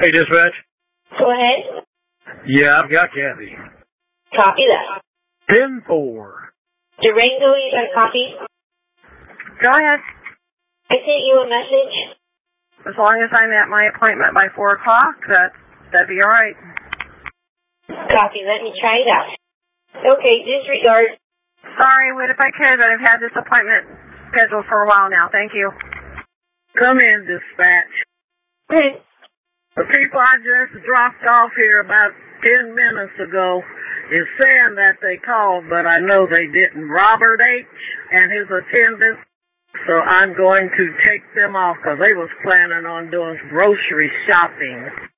Hey, dispatch. Go ahead. Yeah, I've got Kathy. Copy that. 10-4. Durango, you got a copy? Go ahead. I sent you a message. As long as I'm at my appointment by 4 o'clock, that'd be all right. Copy. Let me try it out. Okay, disregard. Sorry, would if I could, but I've had this appointment scheduled for a while now. Thank you. Come in, dispatch. The people I just dropped off here about 10 minutes ago is saying that they called, but I know they didn't. Robert H. and his attendant. So I'm going to take them off because they was planning on doing grocery shopping.